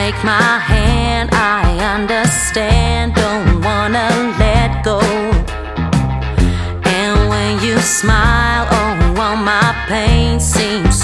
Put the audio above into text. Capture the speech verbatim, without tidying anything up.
take my hand, I understand, don't wanna let go. And when you smile